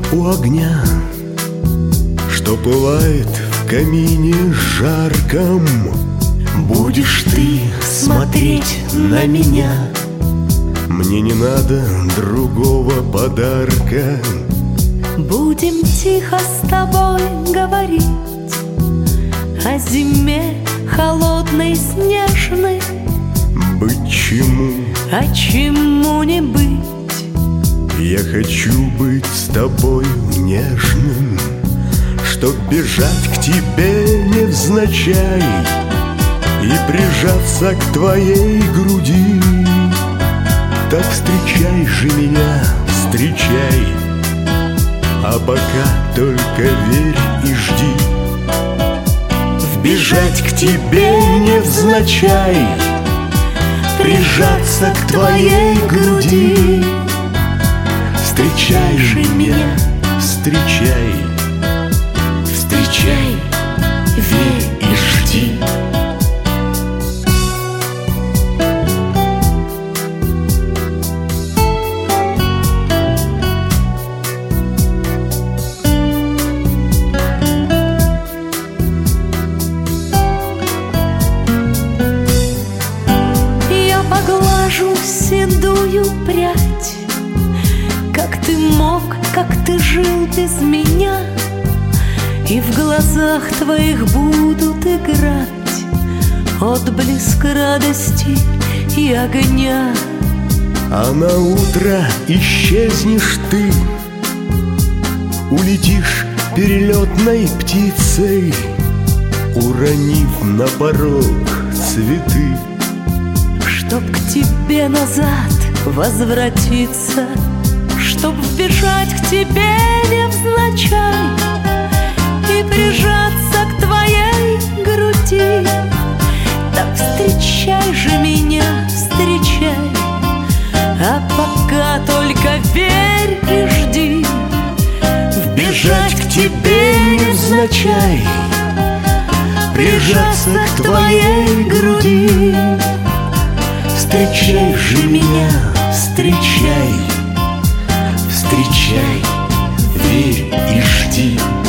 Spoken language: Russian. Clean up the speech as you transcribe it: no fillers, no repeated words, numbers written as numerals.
у огня, что пылает в камине жарком. Будешь ты смотреть на меня, мне не надо другого подарка. Будем тихо с тобой говорить о зиме холодной, снежной. Быть чему? А чему не быть? Я хочу быть с тобою нежным, чтоб бежать к тебе невзначай и прижаться к твоей груди. Так встречай же меня, встречай, а пока только верь и жди. Вбежать к тебе невзначай, прижаться к твоей груди. Встречай же меня, встречай, встречай, верь и жди. Я поглажу седую прядь. Как ты мог, как ты жил без меня, и в глазах твоих будут играть отблеск радости и огня. А на утро исчезнешь ты, улетишь перелетной птицей, уронив на порог цветы. Чтоб к тебе назад возвратиться, чтоб вбежать к тебе невзначай и прижаться к твоей груди. Так встречай же меня, встречай, а пока только верь и жди. Вбежать к тебе невзначай, прижаться к твоей груди. Встречай же меня, встречай, встречай, верь и жди.